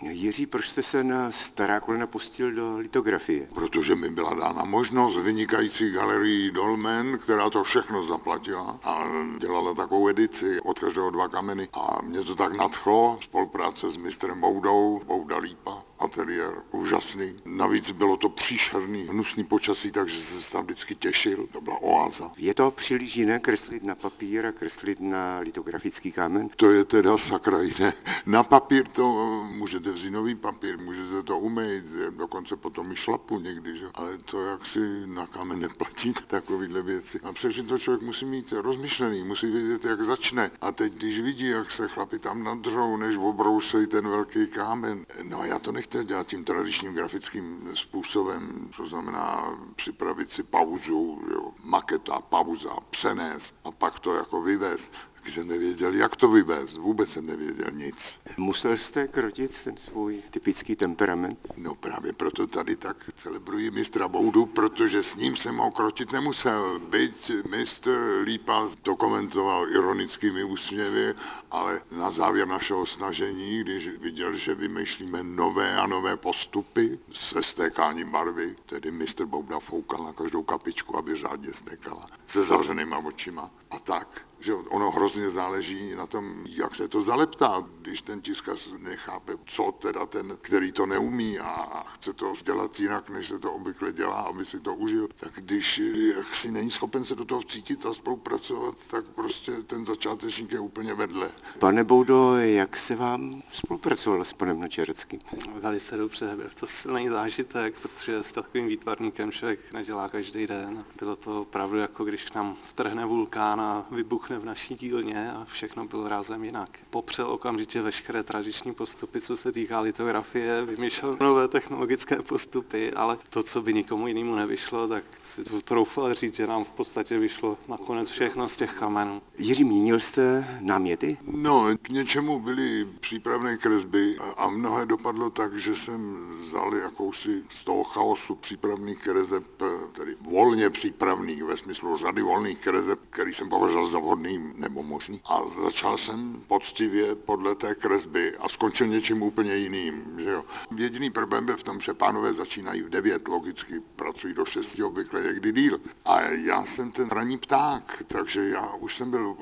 Jiří, proč jste se na stará kolena pustil do litografie? Protože mi byla dána možnost vynikající galerii Dolmen, která to všechno zaplatila a dělala takovou edici od každého 2 kameny. A mě to tak nadchlo, spolupráce s mistrem Boudou, Bouda Lípa, ateliér úžasný. Navíc bylo to příšerný, hnusný počasí, takže jsem se tam vždycky těšil, to byla oáza. Je to příliš jiné kreslit na papír a kreslit na litografický kámen? To je teda sakra jiné. Na papír to můžete vzít nový papír, můžete to umýt, dokonce potom i šlapu někdy, že? Ale to jak si na kámen neplatí, takovýhle věci. A především to člověk musí mít rozmyšlený, musí vědět, jak začne. A teď, když vidí, jak se chlapi tam nadřou, než obrousejí ten velký kámen. No a já to nechci dělat tím tradičním grafickým způsobem, to znamená připravit si pauzu, jo, maketa, pauza, přenést a pak to jako vyvést. Taky jsem nevěděl, jak to vyvést, vůbec jsem nevěděl nic. Musel jste krotit ten svůj typický temperament? No právě proto tady tak celebruji mistra Boudu, protože s ním jsem ho krotit nemusel. Byť mistr Lípa to komentoval ironickými úsměvy, ale na závěr našeho snažení, když viděl, že vymýšlíme nové a nové postupy se stékáním barvy, tedy mistr Bouda foukal na každou kapičku, aby řádně stékala, se zavřenýma očima a tak. Že ono hrozně záleží na tom, jak se to zaleptá, když ten tiskař nechápe, co teda ten, který to neumí a chce to dělat jinak, než se to obvykle dělá, aby si to užil, tak když si není schopen se do toho vcítit a spolupracovat, tak prostě ten začátečník je úplně vedle. Pane Boudo, jak se vám spolupracovalo s panem Načereckým? Velice dobře, byl to silný zážitek, protože s takovým výtvarníkem člověk nedělá každý den. Bylo to opravdu jako když k nám vtrhne vulkán a vybuchne v naší dílně a všechno bylo rázem jinak. Popřel okamžitě veškeré tradiční postupy, co se týká litografie, vymýšlel nové technologické postupy, ale to, co by nikomu jinému nevyšlo, tak si to troufal říct, že nám v podstatě vyšlo nakonec všechno z těch kamenů. Jiří, měnil jste náměty? No, k něčemu byly přípravné kresby a mnohé dopadlo tak, že jsem vzal jakousi z toho chaosu přípravných kreseb, tedy volně přípravných, ve smyslu řady volných kreseb, který jsem považoval za vhodný nebo možný. A začal jsem poctivě podle té kresby a skončil něčím úplně jiným. Že jo. Jediný problém byl v tom, že pánové začínají v 9, logicky pracují do 6, obvykle někdy díl. A já jsem ten ranní pták, takže já už jsem byl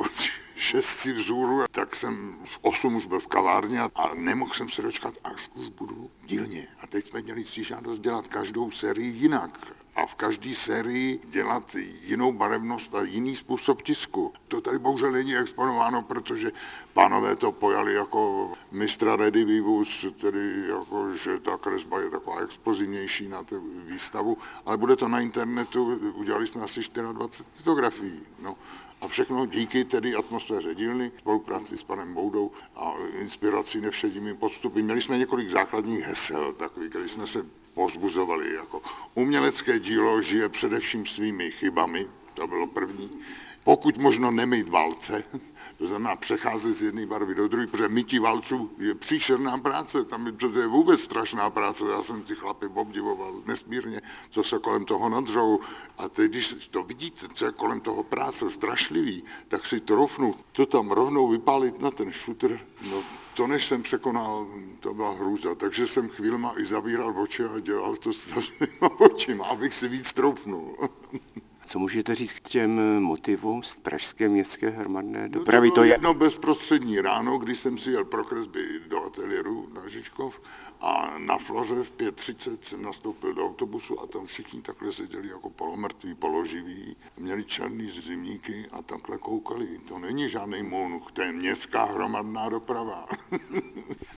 6 vzhůru, tak jsem v 8 už byl v kavárně a nemohl jsem se dočkat, až už budu v dílně. A teď jsme měli žádost dělat každou sérii jinak. A v každé sérii dělat jinou barevnost a jiný způsob tisku. To tady bohužel není exponováno, protože pánové to pojali jako mistra redivivus, tedy jako, že ta kresba je taková explozivnější na tu výstavu, ale bude to na internetu, udělali jsme asi 24 fotografií. No. A všechno díky tedy atmosféře dílny, spolupráci s panem Boudou a inspirací nevšedními podstupy. Měli jsme několik základních hesel, takových, které jsme se povzbuzovali. Jako umělecké dílo žije především svými chybami, to bylo první. Pokud možno nemýt valce, to znamená přecházet z jedné barvy do druhé, protože mytí valců je příšerná práce, to je vůbec strašná práce, já jsem ty chlapy obdivoval nesmírně, co se kolem toho nadřou. A teď, když to vidíte, co je kolem toho práce strašlivý, tak si troufnu to tam rovnou vypálit na ten šutr, no to než jsem překonal, to byla hrůza, takže jsem chvílema i zavíral oči a dělal to s zavřenýma očima, abych si víc troufnul. Co můžete říct k těm motivům z pražské městské hromadné No dopravy? to bylo jedno bezprostřední ráno, když jsem si jel pro kresby do ateliéru na Žižkov a na Floře v 5:30 jsem nastoupil do autobusu a tam všichni takhle seděli jako polomrtví, položiví. Měli černý zimníky a takhle koukali. To není žádný mulnuch, to je městská hromadná doprava.